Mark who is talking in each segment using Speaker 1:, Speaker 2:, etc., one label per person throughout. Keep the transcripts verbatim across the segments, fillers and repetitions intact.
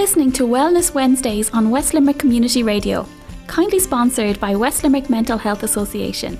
Speaker 1: listening to Wellness Wednesdays on West Limerick Community Radio, kindly sponsored by West Limerick Mental Health Association.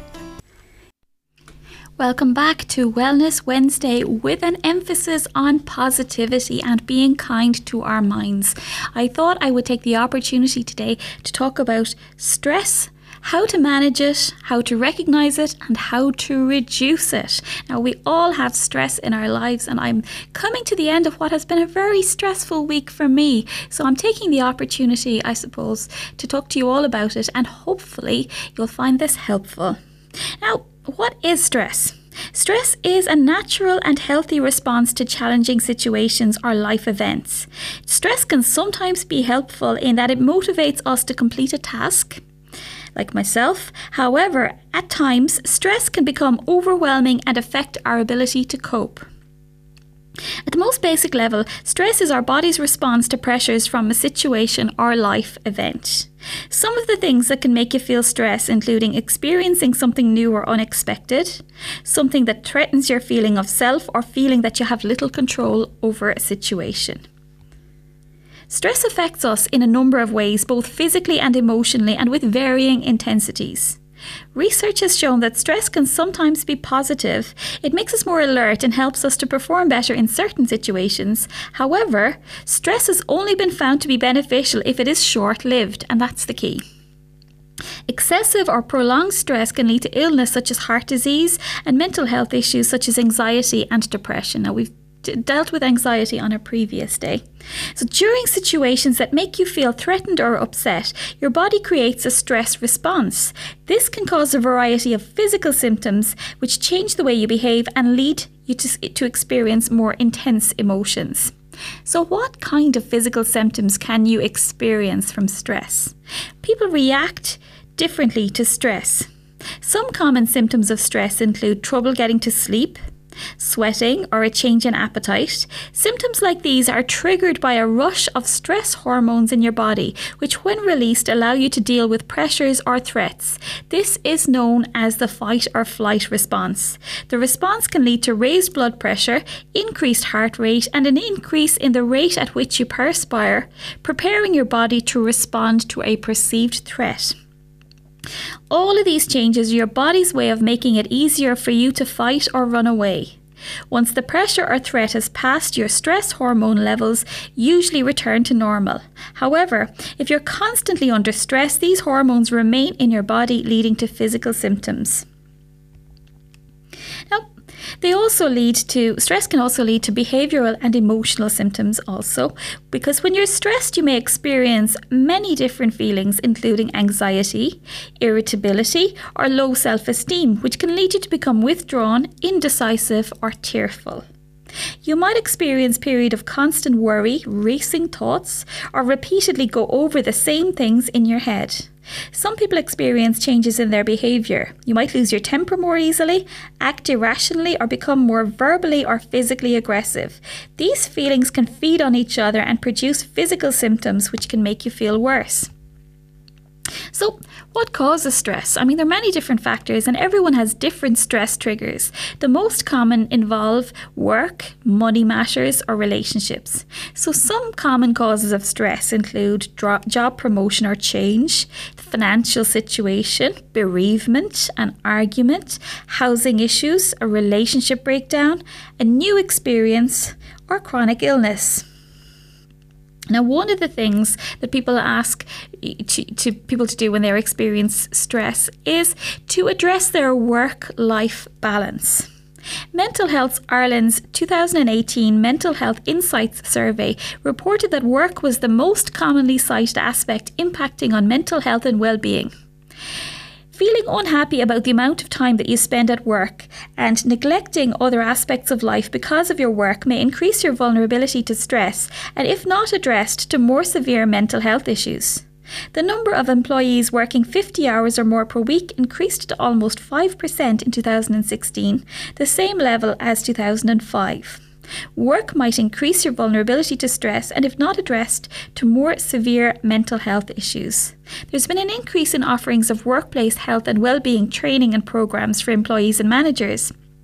Speaker 1: Welcome back to Wellness Wednesday with an emphasis on positivity and being kind to our minds. I thought I would take the opportunity today to talk about stress, how to manage it, how to recognise it, and how to reduce it. Now, we all have stress in our lives, and I'm coming to the end of what has been a very stressful week for me. So I'm taking the opportunity, I suppose, to talk to you all about it, and hopefully you'll find this helpful. Now, what is stress? Stress is a natural and healthy response to challenging situations or life events. Stress can sometimes be helpful in that it motivates us to complete a task, like myself. However, at times, stress can become overwhelming and affect our ability to cope. At the most basic level, stress is our body's response to pressures from a situation or life event. Some of the things that can make you feel stress, including experiencing something new or unexpected, something that threatens your feeling of self, or feeling that you have little control over a situation. Stress affects us in a number of ways, both physically and emotionally, and with varying intensities. Research has shown that stress can sometimes be positive. It makes us more alert and helps us to perform better in certain situations. However, stress has only been found to be beneficial if it is short-lived, and that's the key. Excessive or prolonged stress can lead to illness such as heart disease and mental health issues such as anxiety and depression. Now, we've dealt with anxiety on a previous day. So during situations that make you feel threatened or upset, your body creates a stress response. This can cause a variety of physical symptoms which change the way you behave and lead you to, to experience more intense emotions. So what kind of physical symptoms can you experience from stress? People react differently to stress. Some common symptoms of stress include trouble getting to sleep, sweating, or a change in appetite. Symptoms like these are triggered by a rush of stress hormones in your body, which when released allow you to deal with pressures or threats. This is known as the fight or flight response. The response can lead to raised blood pressure, increased heart rate, and an increase in the rate at which you perspire, preparing your body to respond to a perceived threat. All of these changes are your body's way of making it easier for you to fight or run away. Once the pressure or threat has passed, your stress hormone levels usually return to normal. However, if you're constantly under stress, these hormones remain in your body, leading to physical symptoms. Now, They also lead to, stress can also lead to behavioural and emotional symptoms also, because when you're stressed, you may experience many different feelings, including anxiety, irritability, or low self-esteem, which can lead you to become withdrawn, indecisive, or tearful. You might experience a period of constant worry, racing thoughts, or repeatedly go over the same things in your head. Some people experience changes in their behaviour. You might lose your temper more easily, act irrationally, or become more verbally or physically aggressive. These feelings can feed on each other and produce physical symptoms which can make you feel worse. So, what causes stress? I mean, there are many different factors and everyone has different stress triggers. The most common involve work, money matters, or relationships. So some common causes of stress include dro- job promotion or change, financial situation, bereavement, an argument, housing issues, a relationship breakdown, a new experience, or chronic illness. Now, one of the things that people ask to, to people to do when they experience stress is to address their work-life balance. Mental Health Ireland's two thousand eighteen Mental Health Insights survey reported that work was the most commonly cited aspect impacting on mental health and well-being. Feeling unhappy about the amount of time that you spend at work and neglecting other aspects of life because of your work may increase your vulnerability to stress and, if not addressed, to more severe mental health issues. The number of employees working fifty hours or more per week increased to almost five percent in two thousand sixteen, the same level as two thousand five. Work might increase your vulnerability to stress and, if not addressed, to more severe mental health issues. There's been an increase in offerings of workplace health and well-being training and programs for employees and managers.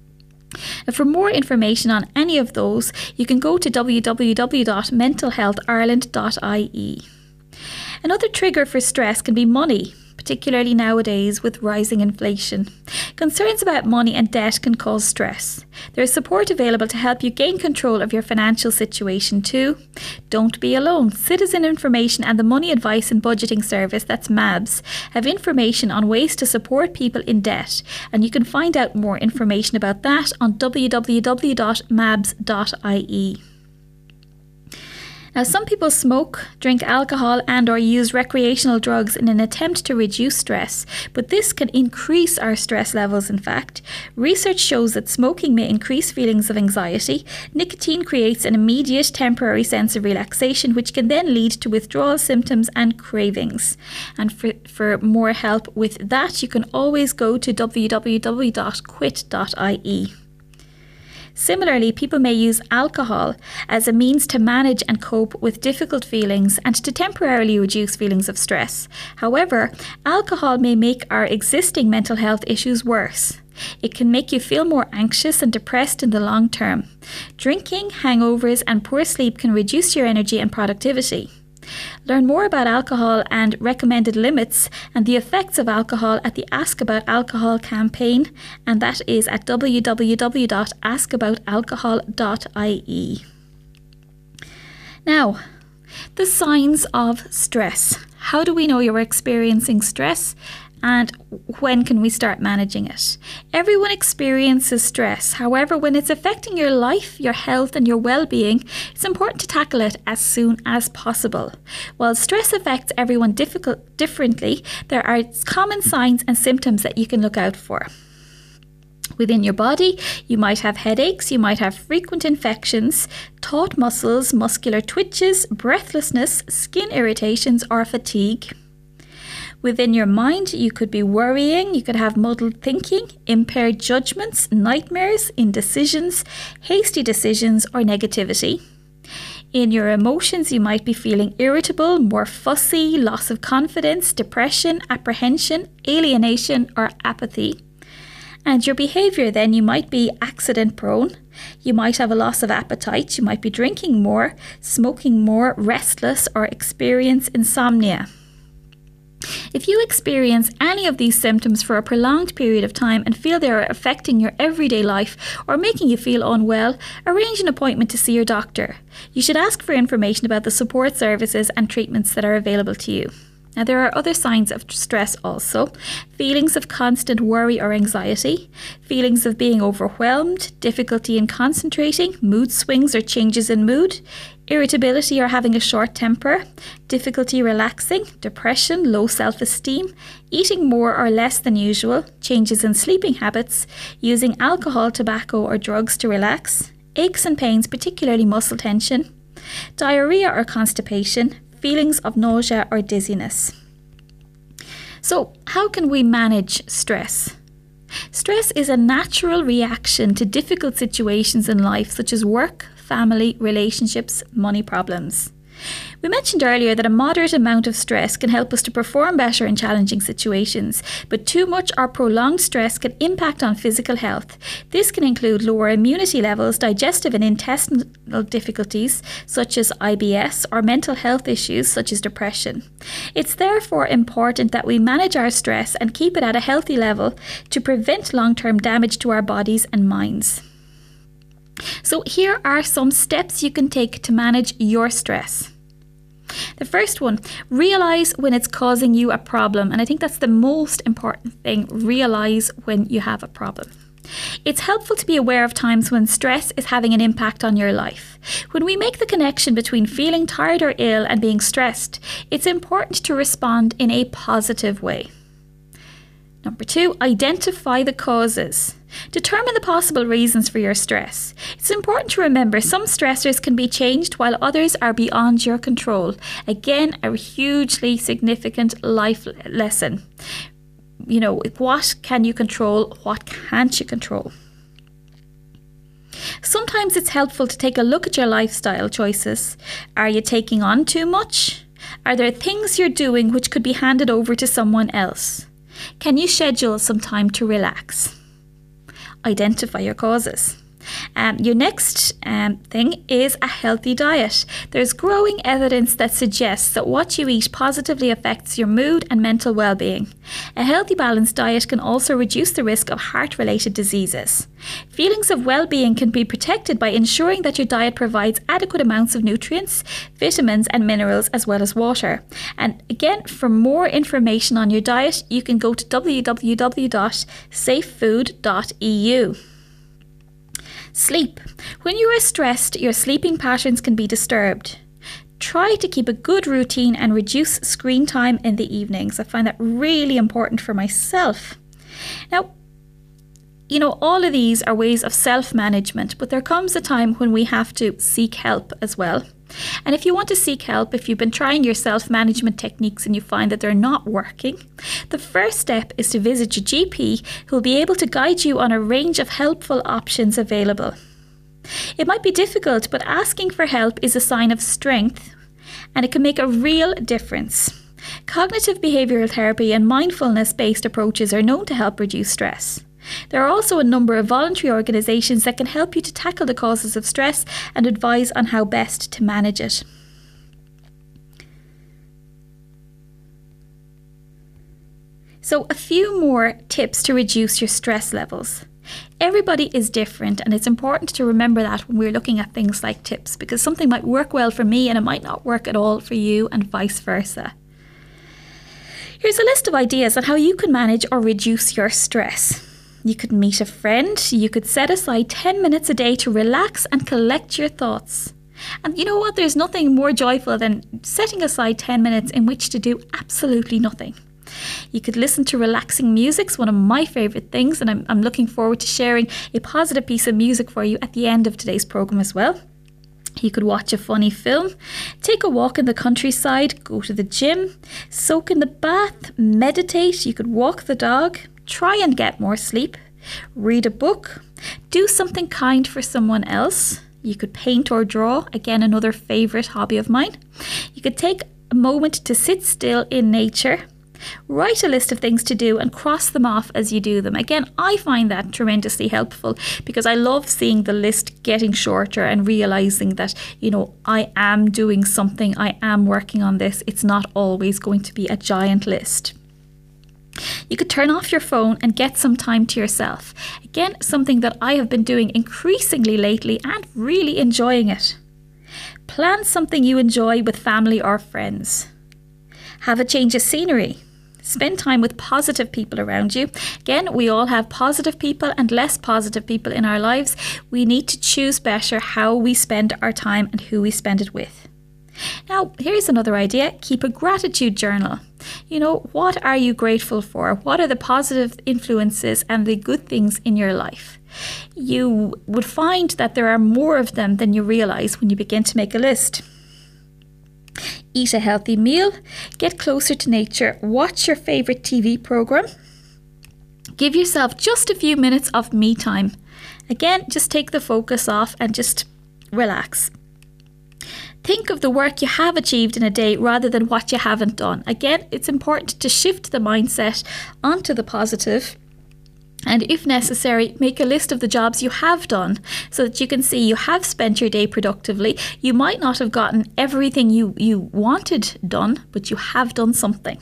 Speaker 1: Now, for more information on any of those, you can go to w w w dot mental health ireland dot i e. Another trigger for stress can be money, particularly nowadays with rising inflation. Concerns about money and debt can cause stress. There is support available to help you gain control of your financial situation too. Don't be alone. Citizen Information and the Money Advice and Budgeting Service, that's M A B S, have information on ways to support people in debt, and you can find out more information about that on w w w dot mabs dot i e. Now, some people smoke, drink alcohol and or use recreational drugs in an attempt to reduce stress, but this can increase our stress levels in fact. Research shows that smoking may increase feelings of anxiety. Nicotine creates an immediate temporary sense of relaxation, which can then lead to withdrawal symptoms and cravings. And for, for more help with that, you can always go to w w w dot quit dot i e. Similarly, people may use alcohol as a means to manage and cope with difficult feelings and to temporarily reduce feelings of stress. However, alcohol may make our existing mental health issues worse. It can make you feel more anxious and depressed in the long term. Drinking, hangovers, and poor sleep can reduce your energy and productivity. Learn more about alcohol and recommended limits and the effects of alcohol at the Ask About Alcohol campaign, and that is at w w w dot ask about alcohol dot i e. Now, the signs of stress. How do we know you're experiencing stress? And when can we start managing it? Everyone experiences stress. However, when it's affecting your life, your health and your well-being, it's important to tackle it as soon as possible. While stress affects everyone difficult, differently, there are common signs and symptoms that you can look out for. Within your body, you might have headaches, you might have frequent infections, taut muscles, muscular twitches, breathlessness, skin irritations or fatigue. Within your mind, you could be worrying, you could have muddled thinking, impaired judgments, nightmares, indecisions, hasty decisions or negativity. In your emotions, you might be feeling irritable, more fussy, loss of confidence, depression, apprehension, alienation or apathy. And your behaviour then, you might be accident prone, you might have a loss of appetite, you might be drinking more, smoking more, restless or experience insomnia. If you experience any of these symptoms for a prolonged period of time and feel they are affecting your everyday life or making you feel unwell, arrange an appointment to see your doctor. You should ask for information about the support services and treatments that are available to you. Now, there are other signs of stress also. Feelings of constant worry or anxiety, feelings of being overwhelmed, difficulty in concentrating, mood swings or changes in mood, irritability or having a short temper, difficulty relaxing, depression, low self-esteem, eating more or less than usual, changes in sleeping habits, using alcohol, tobacco or drugs to relax, aches and pains, particularly muscle tension, diarrhea or constipation, feelings of nausea or dizziness. So, how can we manage stress? Stress is a natural reaction to difficult situations in life, such as work, family, relationships, money problems. We mentioned earlier that a moderate amount of stress can help us to perform better in challenging situations, but too much or prolonged stress can impact on physical health. This can include lower immunity levels, digestive and intestinal difficulties such as I B S, or mental health issues such as depression. It's therefore important that we manage our stress and keep it at a healthy level to prevent long-term damage to our bodies and minds. So here are some steps you can take to manage your stress. The first one, realise when it's causing you a problem. And I think that's the most important thing, realise when you have a problem. It's helpful to be aware of times when stress is having an impact on your life. When we make the connection between feeling tired or ill and being stressed, it's important to respond in a positive way. Number two, identify the causes. Determine the possible reasons for your stress. It's important to remember some stressors can be changed while others are beyond your control. Again, a hugely significant life lesson. You know, what can you control? What can't you control? Sometimes it's helpful to take a look at your lifestyle choices. Are you taking on too much? Are there things you're doing which could be handed over to someone else? Can you schedule some time to relax? identify your causes. Um, your next um, thing is a healthy diet. There's growing evidence that suggests that what you eat positively affects your mood and mental well-being. A healthy, balanced diet can also reduce the risk of heart-related diseases. Feelings of well-being can be protected by ensuring that your diet provides adequate amounts of nutrients, vitamins and minerals, as well as water. And again, for more information on your diet, you can go to w w w dot safe food dot e u. Sleep. When you are stressed, your sleeping patterns can be disturbed. Try to keep a good routine and reduce screen time in the evenings. I find that really important for myself. Now, you know, all of these are ways of self-management, but there comes a time when we have to seek help as well. And if you want to seek help, if you've been trying your self-management techniques and you find that they're not working, the first step is to visit your G P, who will be able to guide you on a range of helpful options available. It might be difficult, but asking for help is a sign of strength, and it can make a real difference. Cognitive behavioural therapy and mindfulness-based approaches are known to help reduce stress. There are also a number of voluntary organisations that can help you to tackle the causes of stress and advise on how best to manage it. So, a few more tips to reduce your stress levels. Everybody is different, and it's important to remember that when we're looking at things like tips, because something might work well for me and it might not work at all for you, and vice versa. Here's a list of ideas on how you can manage or reduce your stress. You could meet a friend. You could set aside ten minutes a day to relax and collect your thoughts. And you know what? There's nothing more joyful than setting aside ten minutes in which to do absolutely nothing. You could listen to relaxing music, one of my favourite things, and I'm, I'm looking forward to sharing a positive piece of music for you at the end of today's programme as well. You could watch a funny film, take a walk in the countryside, go to the gym, soak in the bath, meditate. You could walk the dog, try and get more sleep, read a book, do something kind for someone else. You could paint or draw, again another favourite hobby of mine. You could take a moment to sit still in nature. Write a list of things to do and cross them off as you do them. Again, I find that tremendously helpful because I love seeing the list getting shorter and realising that, you know, I am doing something, I am working on this. It's not always going to be a giant list. You could turn off your phone and get some time to yourself. Again, something that I have been doing increasingly lately and really enjoying it. Plan something you enjoy with family or friends. Have a change of scenery. Spend time with positive people around you. Again, we all have positive people and less positive people in our lives. We need to choose better how we spend our time and who we spend it with. Now, here's another idea. Keep a gratitude journal. You know, what are you grateful for? What are the positive influences and the good things in your life? You would find that there are more of them than you realise when you begin to make a list. Eat a healthy meal, get closer to nature, watch your favourite T V programme. Give yourself just a few minutes of me time. Again, just take the focus off and just relax. Think of the work you have achieved in a day rather than what you haven't done. Again, it's important to shift the mindset onto the positive. And if necessary, make a list of the jobs you have done so that you can see you have spent your day productively. You might not have gotten everything you, you wanted done, but you have done something.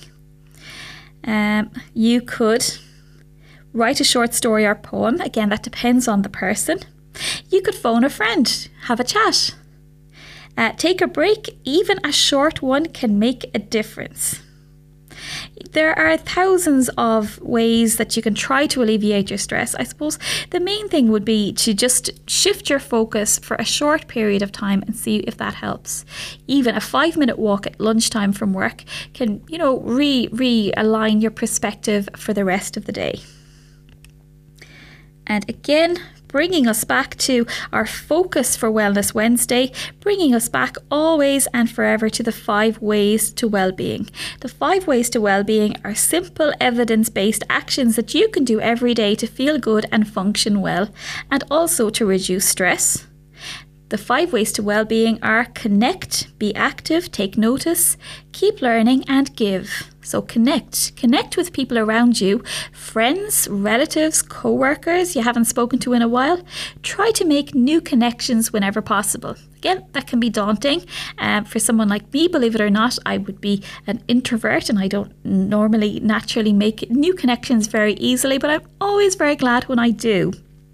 Speaker 1: Um, you could write a short story or poem. Again, that depends on the person. You could phone a friend, have a chat. Uh, take a break. Even a short one can make a difference. There are thousands of ways that you can try to alleviate your stress. I suppose the main thing would be to just shift your focus for a short period of time and see if that helps. Even a five minute walk at lunchtime from work can, you know, re realign your perspective for the rest of the day. And again, bringing us back to our focus for Wellness Wednesday, bringing us back always and forever to the five ways to well-being. The five ways to well-being are simple, evidence-based actions that you can do every day to feel good and function well, and also to reduce stress. The five ways to well-being are connect, be active, take notice, keep learning, and give. So connect. Connect with people around you, friends, relatives, co-workers you haven't spoken to in a while. Try to make new connections whenever possible. Again, that can be daunting. Um, for someone like me, believe it or not, I would be an introvert and I don't normally naturally make new connections very easily, but I'm always very glad when I do.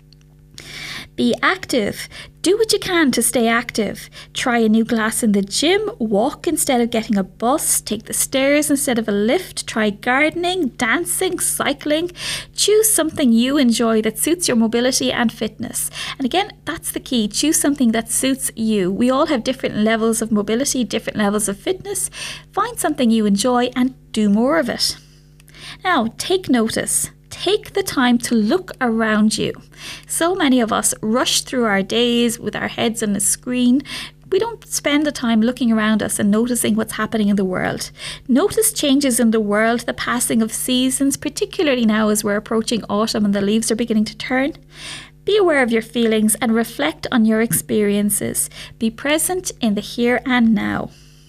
Speaker 1: Be active. Do what you can to stay active. Try a new class in the gym, walk instead of getting a bus, take the stairs instead of a lift, try gardening, dancing, cycling. Choose something you enjoy that suits your mobility and fitness. And again, that's the key. Choose something that suits you. We all have different levels of mobility, different levels of fitness. Find something you enjoy and do more of it. Now, take notice. Take the time to look around you. So many of us rush through our days with our heads on a screen. We don't spend the time looking around us and noticing what's happening in the world. Notice changes in the world, the passing of seasons, particularly now as we're approaching autumn and the leaves are beginning to turn. Be aware of your feelings and reflect on your experiences. Be present in the here and now.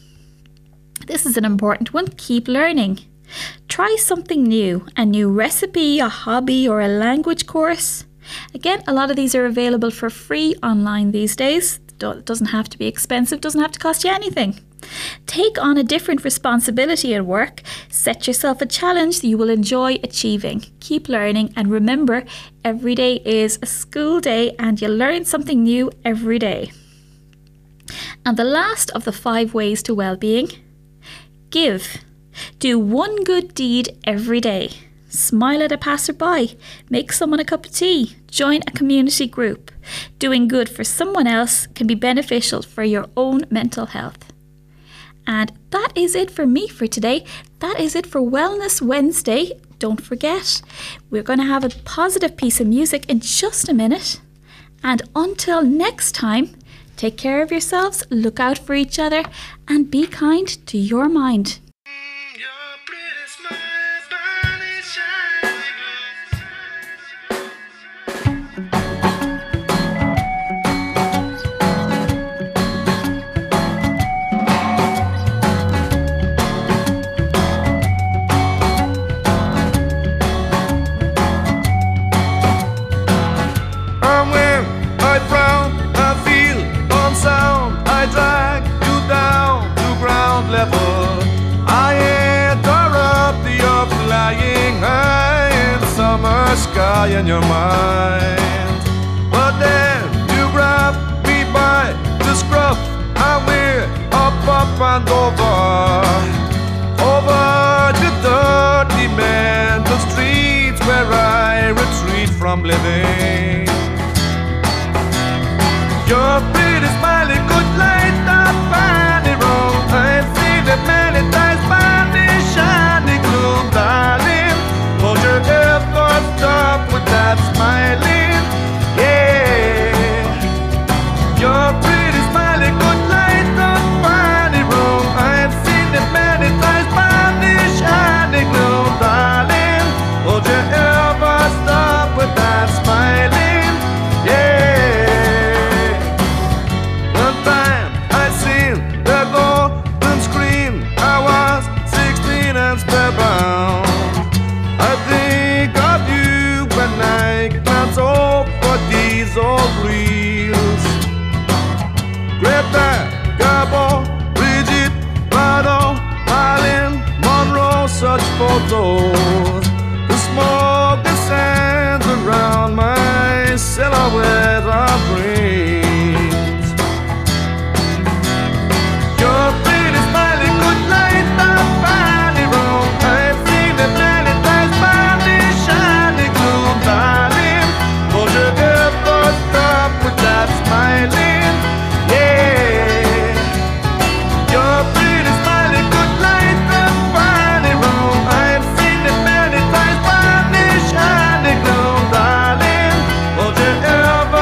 Speaker 1: This is an important one. Keep learning. Try something new, a new recipe, a hobby, or a language course. Again, a lot of these are available for free online these days. It doesn't have to be expensive, doesn't have to cost you anything. Take on a different responsibility at work. Set yourself a challenge that you will enjoy achieving. Keep learning, and remember, every day is a school day and you learn something new every day. And the last of the five ways to well-being, give. Do one good deed every day. Smile at a passerby. Make someone a cup of tea. Join a community group. Doing good for someone else can be beneficial for your own mental health. And that is it for me for today. That is it for Wellness Wednesday. Don't forget, we're going to have a positive piece of music in just a minute. And until next time, take care of yourselves, look out for each other, and be kind to your mind.
Speaker 2: Sky in your mind, but then you grab me by the scruff and we're up, up and over, over the dirty mental streets where I retreat from living. Your pretty smiley good light that funny road. I've seen it many times, vanish and the gloom, darling. Hold your effort, stop with that smiling, yeah. Your pretty smiley good light on funny road. I've seen it many times, vanish and the gloom, darling. Hold your effort, stop with that smiling, yeah. One time I seen the golden screen. I was sixteen and spellbound. I think of you when I glance over these old reels. Greta, Garbo, Bridget, Bardot, Marilyn Monroe, such photos. The smoke descends around my silhouette of dreams. Your pretty smiley good light, the funny road. I've seen it many times, vanish and the gloom, darling. Hold your effort, stop with that smiling, yeah. Your pretty smiley good light, the funny road. I've seen it many times, vanish and the gloom, darling. Hold your effort.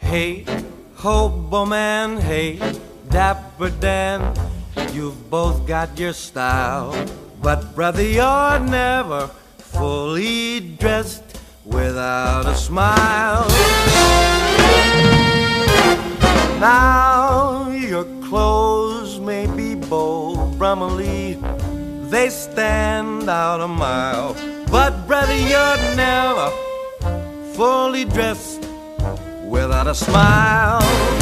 Speaker 2: Hey, hobo man, hey, dapper Dan, you've both got your style, but brother, you're never fully dressed without a smile. Now your clothes may be bold, Brumley, they stand out a mile, but brother, you're never fully dressed without a smile.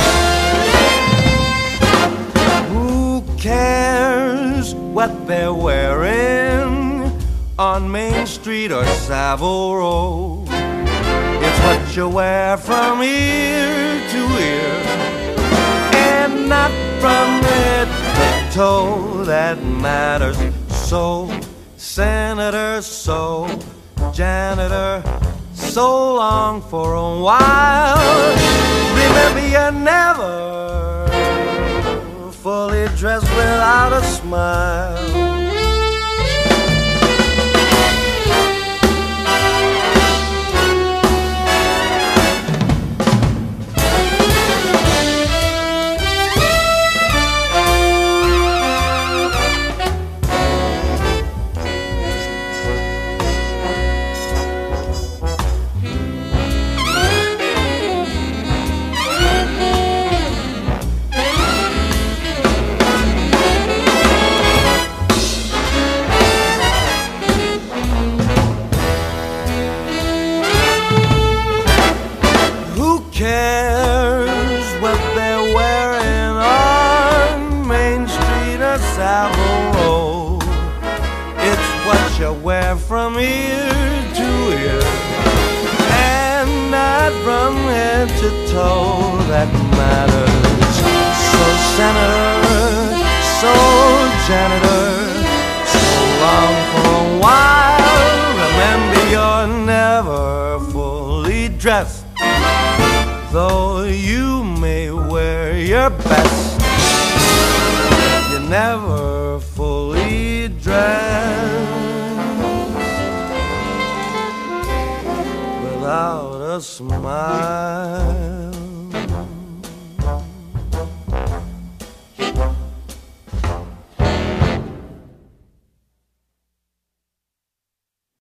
Speaker 2: Who cares what they're wearing on Main Street or Savile Row? It's what you wear from ear to ear, and not from head to toe that matters. So, Senator, so, janitor, so long for a while. Remember, you're never fully dressed without a smile. Cares what they're wearing on Main Street or Savile Row? It's what you wear from ear to ear, and not from head to toe that matters. So Senator, so janitor, so long for a while. Remember, you're never fully dressed, though you may wear your best. You're never fully dressed without a smile.